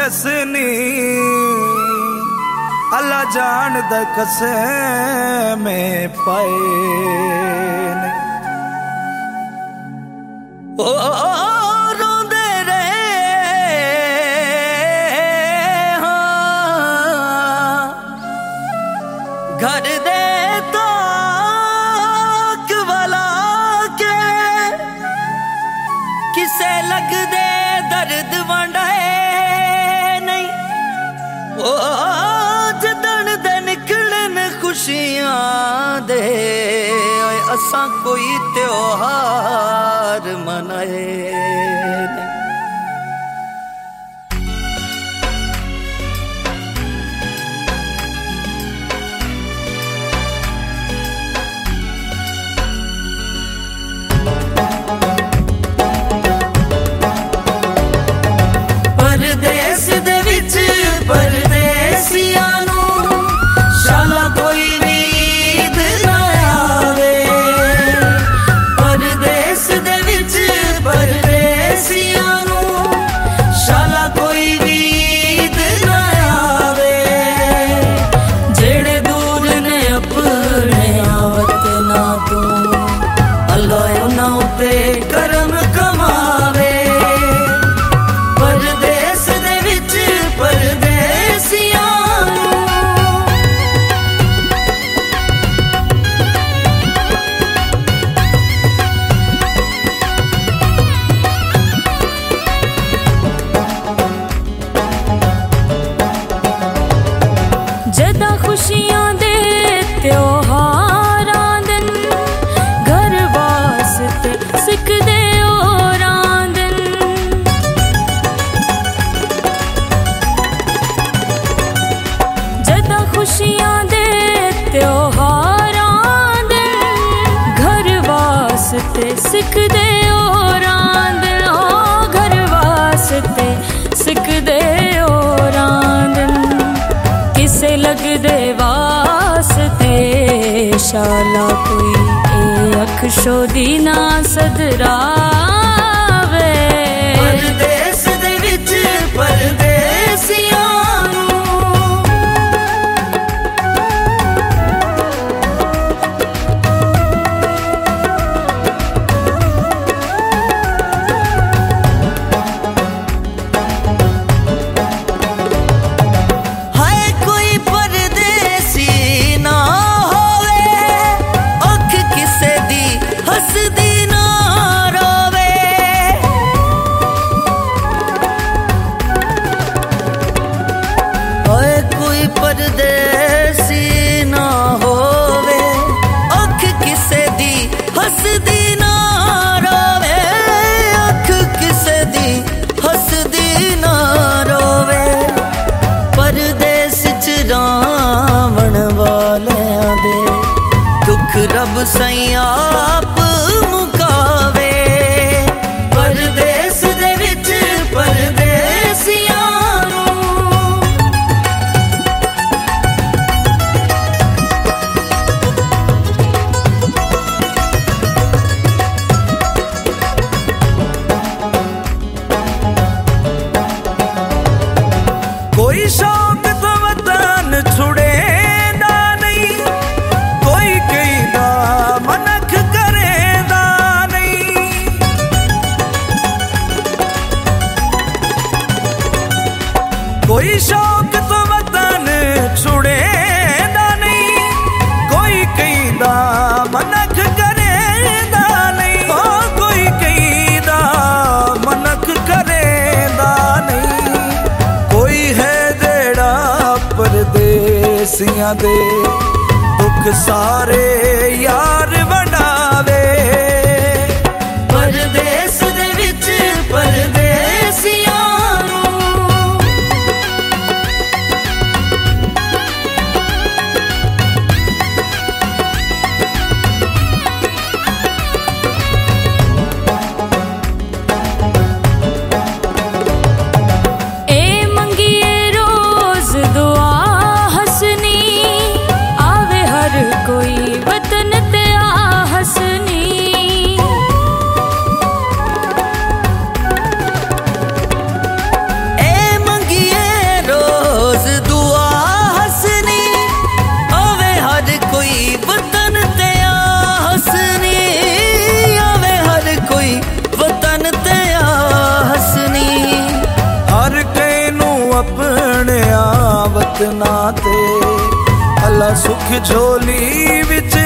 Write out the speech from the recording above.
कसनी अल्लाह जान द कसे में पाए ओ रोंदे रहे हाँ घर दे ताक वाला के किसे लग दे दर्द वंडाए नहीं ओ जदन दे निकलन खुशियां दे असा कोई त्योहार मनाए नहीं। परदेस दे विच परदेसियां नू शाला कोई नींद ना आवे परदेस दे विच परदेसियां नू शाला कोई नींद ना आवे जेड़े दूर ने अपने वतना तू अल्लाह उन्हां उते करम कमावे जदा खुशियां दे त्योहारां दिन घर वास्ते सिकदे औरां दिन जदा खुशियां दे त्योहारां दिन घर वास्ते सिकदे औरां दिन घर वास्ते सिकदे औरां दिन किसे लग दे वास्ते शाला कोई ए अख शोदी ना सदरावे परदेस दे विच परदेसियां परदेसी ना होवे अख किसे दी हसदी ना रोवे अख किसे दी हसदी ना रोवे परदेस च रावण वालियां दे दुख रब सही आप मुकावे परदेस दे विच परदेसियां कोई शौक तो वतन छुड़ेंदा नहीं कोई कहींदा मनख करेंदा नहीं कोई शौक तो वतन छुड़ेंदा नहीं कोई कहींदा मनख करेंदा नहीं कोई कहींदा मनख करेंदा नहीं कोई है जेड़ा परदेसियां दे दुख सारे यार वंडावे परदेस दे विच परदेसियां कोई प्रार्थना ते अल्लाह सुख झोली विच